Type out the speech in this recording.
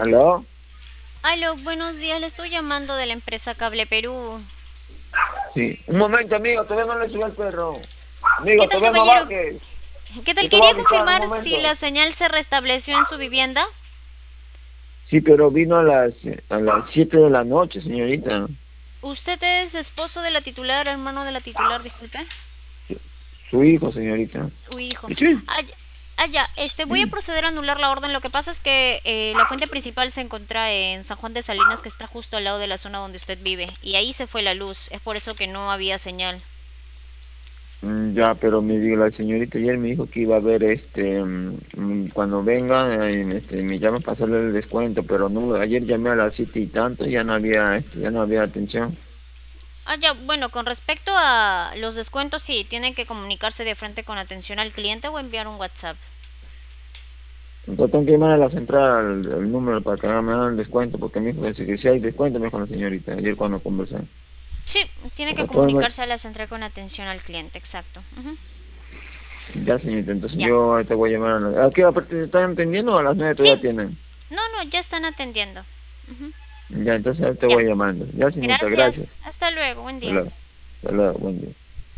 ¿Aló? Aló, buenos días, le estoy llamando de la empresa Cable Perú. Sí. Un momento, amigo, todavía no le subió el perro. ¿Qué Amigo, tal, todavía no caballero? bajes. ¿Qué Yo tal? te voy a Quería avisar, un confirmar si momento. la señal se restableció en su vivienda. Sí, pero vino a las 7 de la noche, señorita. ¿Usted es esposo de la titular, hermano de la titular, disculpe? Su, su hijo, señorita. Su hijo. ¿Y sí? Ah, ya, voy a proceder a anular la orden. Lo que pasa es que la fuente principal se encuentra en San Juan de Salinas, que está justo al lado de la zona donde usted vive. Y ahí se fue la luz. Es por eso que no había señal. Ya, pero me dijo la señorita ayer me dijo que iba a ver cuando venga, me llama para hacerle el descuento, pero no, ayer llamé a las 7 y tanto, ya no había atención. Ah, ya, bueno, con respecto a los descuentos, sí, tienen que comunicarse de frente con atención al cliente o enviar un WhatsApp. Entonces tengo que llamar a la central, el número para que me hagan el descuento, porque me dijo que si hay descuento, me dijo la señorita, ayer cuando conversé. Sí, tiene que Porque todo comunicarse a la central con atención al cliente, exacto. Ujú. ya señorita, entonces Ya. yo ahorita voy a llamar ¿a qué aparte están entendiendo o a las 9 Sí, todavía tienen? no, no, ya están atendiendo. Ujú. Ya, entonces ahorita Ya. voy llamando. Ya señorita, gracias. Gracias. Hasta luego. Buen Hasta día. luego, hasta luego, buen día.